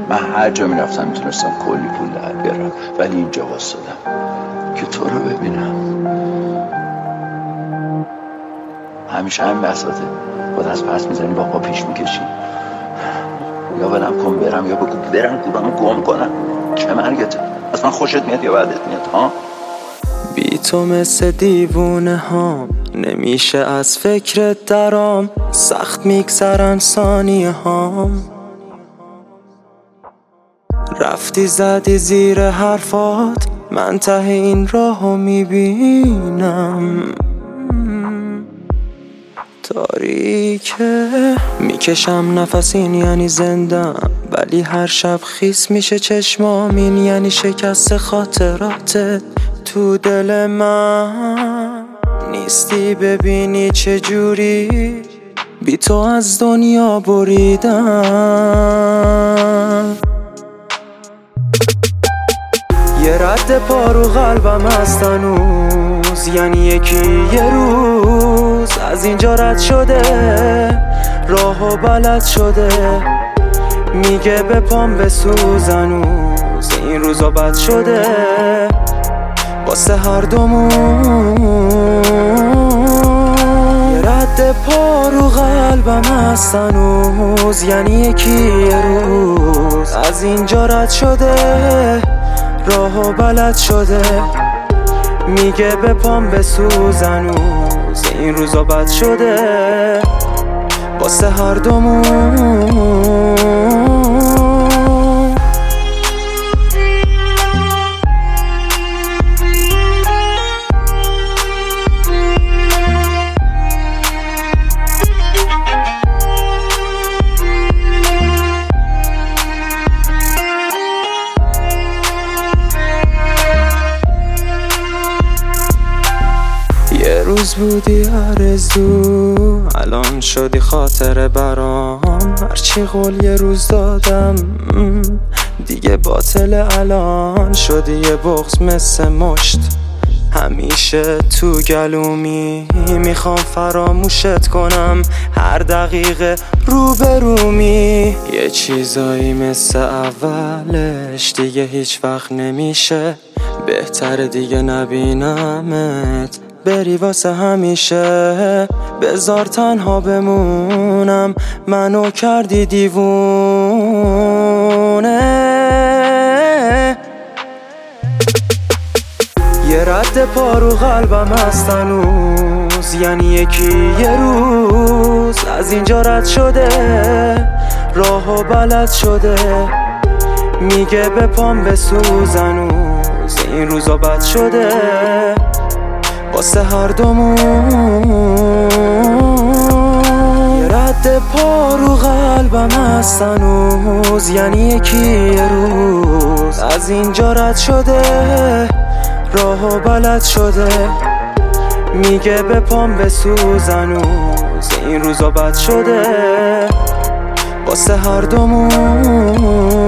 من هر جا میرفتم میتونستم کلی پول در بیارم، ولی اینجا واسدم که تو رو ببینم. همیشه همین بحثاته، با دست پس میزنی با پا پیش میکشی. یا ولم کن برم یا بگو برم گورامو گم کنم. چه مرگته؟ اصلا خوشت میاد یا بعدت میاد ها؟ بی تو مثل دیوونه هام، نمیشه از فکرت درام، سخت میگذرن ثانیه هام. رفتی زدی زیر حرفات، من ته این راهو میبینم. تاریکه میکشم نفس، این یعنی زندم، ولی هر شب خیس میشه چشمام، این یعنی شکست خاطراتت تو دل من. نیستی ببینی چجوری بی تو از دنیا بریدم. یه رد پا رو قلبم هست هنوز، یعنی یکی یه روز از اینجا رد شده، راهو بلد شده، میگه به پام بسوز هنوز، این روزا بد شده واسه هر دومون. یه رد پا رو قلبم هست هنوز، یعنی یکی یه روز از اینجا رد شده، راهو بلد شده، میگه به پام بسوز هنوز، این روزا بد شده واسه هر دومون. یه روز بودی آرزو، الان شدی خاطره برام، هرچی قول یه روز دادم دیگه باطل، الان شدی یه بغض مثل مشت، همیشه تو گلومی، میخوام فراموشت کنم هر دقیقه روبرومی. یه چیزایی مثل اولش دیگه هیچ وقت نمیشه، بهتره دیگه نبینمت بری واسه همیشه. بذار تنها بمونم، منو کردی دیوونه. یه رد پا رو قلبم هست هنوز، یعنی یکی یه روز از اینجا رد شده، راهو بلد شده، میگه به پام بسوز هنوز، این روزا بد شده واسه هر دومون. یه رد پا رو قلبم هست هنوز، یعنی یکی یه روز از اینجا رد شده، راهو بلد شده، میگه به پام بسوز هنوز، این روزا بد شده واسه هر دومون.